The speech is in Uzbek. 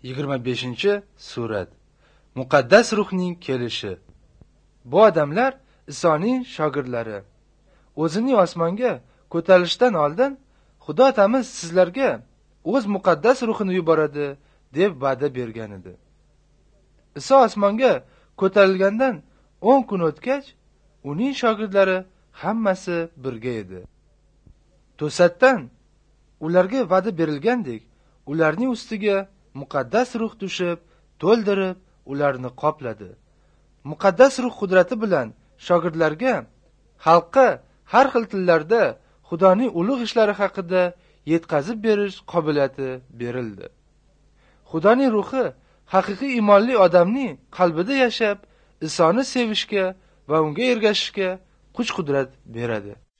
25-surat. Muqaddas ruhning kelishi. Bu odamlar Isoning shogirdlari. O'zining osmonga ko'tarilishidan oldin Xudo Tamiz sizlarga o'z muqaddas ruhini yuboradi deb va'da bergan edi. Iso osmonga ko'tarilgandan 10 kun o'tgach, uning shogirdlari hammasi birga edi. To'satdan ularga va'da berilgandek, ularning ustiga muqaddas ruh tushib, to'ldirib, ularni qopladi. Muqaddas ruh qudrati bilan shogirdlarga, xalqqa har xil tillarda Xudoning ulug' ishlari haqida yetkazib berish qobiliyati berildi. Xudoning ruhi haqiqiy iymonli odamning qalbida yashab, Isoni sevishga va unga ergashishga kuch-qudrat beradi.